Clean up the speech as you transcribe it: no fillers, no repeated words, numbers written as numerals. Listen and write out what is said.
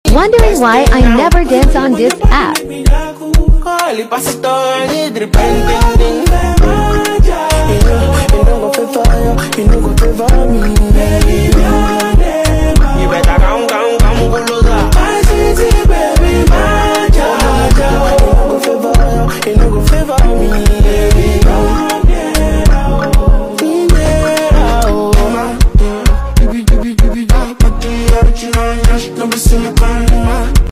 Wondering why I never dance on this app? Y pasa todo y de repente